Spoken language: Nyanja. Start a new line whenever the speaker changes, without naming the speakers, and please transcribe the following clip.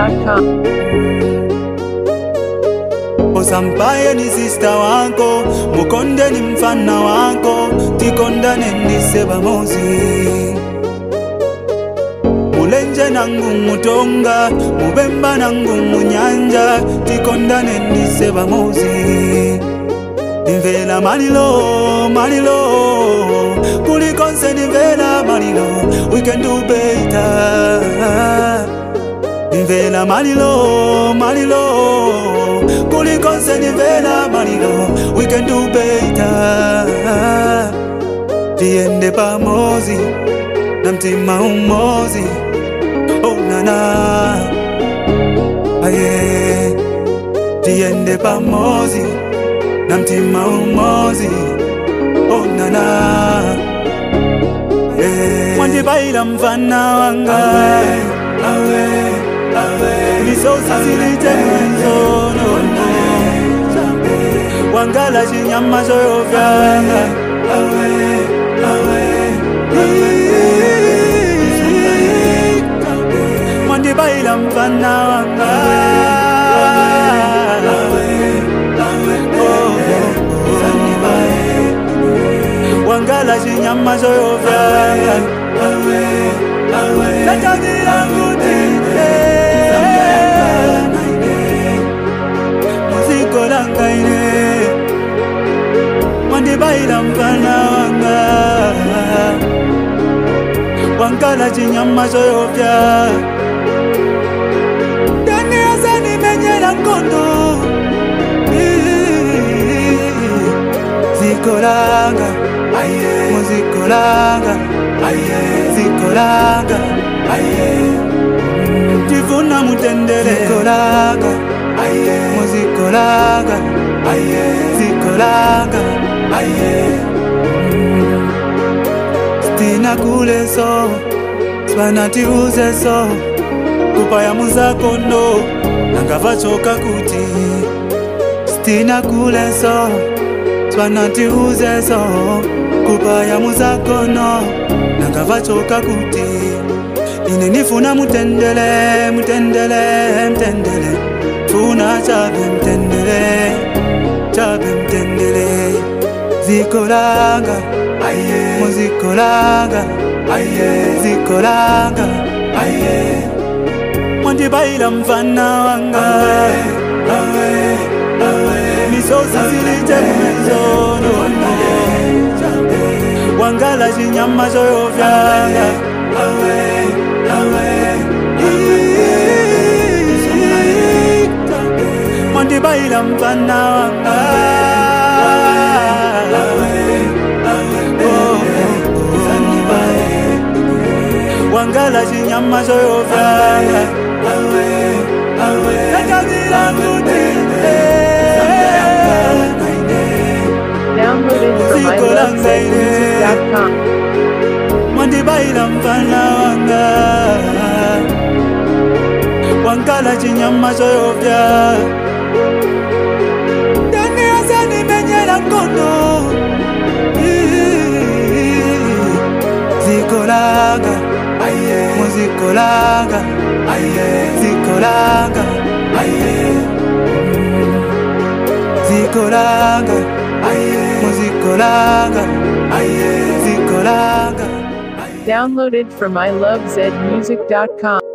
ilovezmusic.com.
Osampaye ni sister wako, mukonde ni mfana wako, tikondane nise bamozi. Mulenje nangu mutonga, mubemba nangu munyanja, tikondane nise bamozi. Nivela manilo, manilo, kulikonse nivela manilo, we can do better. Nivela manilo, manilo, kulikonse nivela manilo, we can do better. Tiende pamozi, na mtima umozi, oh nana, aye. Tiende pamozi, na mtima umozi, oh nana, yeah. Mwanje baila mfana wanga, awe, awe. Misosi zilite mwenzono, wangala jinyama zoyo vyanga, awe, mwanje baila mfana wanga, wangala jinyama zoyo vyanga, tatangira ngutite, muziko langaine, mwandi baila mfana wanga, wangala jinyama zoyo vyanga, dani azani menyela nkondo, zikolanga, aye, muzikolanga, aye, zikolanga, aye, tivuna mutendele, zikolanga, aye, muzikolanga, aye, zikolanga, aye. Stina kule so, spanati uze so, kupaya muzako no, nangava choka kuti. Stina kule so, spanati uze so, kupaya muzako no, nangava choka kuti. Ine nifuna mutendele, mutendele, mutendele, funa chabe mutendele, chabe mutendele. Zikolanga, aye, muzikolanga, aye, zikolanga, aye. Mwandi baila mfana wanga, awe, misosi zilite mwenzono, wangala jinyama zoyo vyanga, awe, mwandi baila mfana wanga, wangala jinyama zoyo vyanga, tatangira ngutite,
Downloaded from ilovezmusic.com.
mwandi baila mfana wanga, wangala jinyama zoyo vyanga, dani azani menyela nkondo, zikolanga, aye, muzikolanga, aye, zikolanga, aye, zikolanga, aye, muzikolanga, aye, zikolanga.
Downloaded from ilovezmusic.com.